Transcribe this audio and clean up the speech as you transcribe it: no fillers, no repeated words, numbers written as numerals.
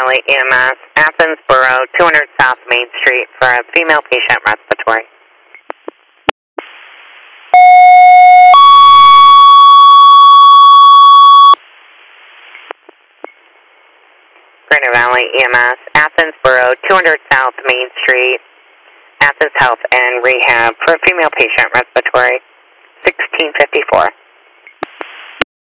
Valley EMS, Athens Borough, 200 South Main Street for a female patient respiratory. Greater Valley EMS, Athens Borough, 200 South Main Street, Athens Health and Rehab for a female patient respiratory, 1654.